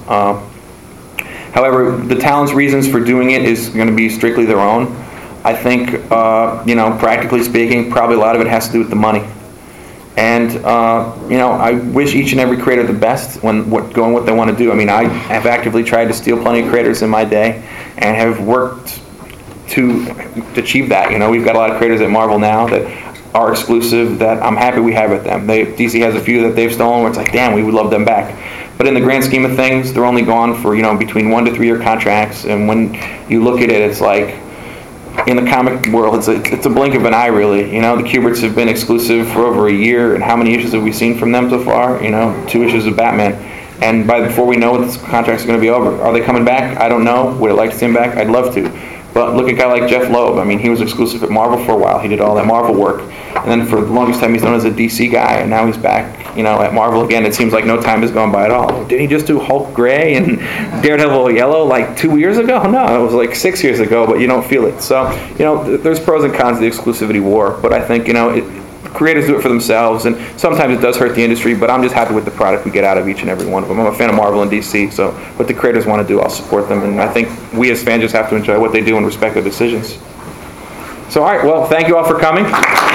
However, the talent's reasons for doing it is going to be strictly their own. I think, you know, practically speaking, probably a lot of it has to do with the money. And, you know, I wish each and every creator the best when going what they want to do. I mean, I have actively tried to steal plenty of creators in my day and have worked to achieve that. You know, we've got a lot of creators at Marvel now that are exclusive that I'm happy we have with them. DC has a few that they've stolen where it's like, damn, we would love them back. But in the grand scheme of things, they're only gone for, you know, between 1 to 3 year contracts. And when you look at it, it's like, in the comic world, it's a blink of an eye, really. You know, the Kuberts have been exclusive for over a year, and how many issues have we seen from them so far? You know, 2 issues of Batman. And before we know it, this contract's going to be over. Are they coming back? I don't know. Would I like to see him back? I'd love to. But look at a guy like Jeff Loeb. I mean, he was exclusive at Marvel for a while. He did all that Marvel work. And then for the longest time, he's known as a DC guy, and now he's back, you know, at Marvel again. It seems like no time has gone by at all. Did he just do Hulk Gray and Daredevil Yellow like 2 years ago? No, it was like 6 years ago, but you don't feel it. So, you know, there's pros and cons to the exclusivity war. But I think, you know, creators do it for themselves, and sometimes it does hurt the industry, but I'm just happy with the product we get out of each and every one of them. I'm a fan of Marvel and DC, so what the creators want to do, I'll support them, and I think we as fans just have to enjoy what they do and respect their decisions. So, all right, well, thank you all for coming.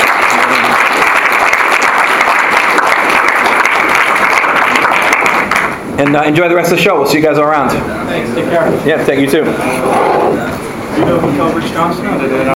And enjoy the rest of the show. We'll see you guys all around. Thanks. Take care. Yeah, thank you too. You know who Kelbridge Johnson is?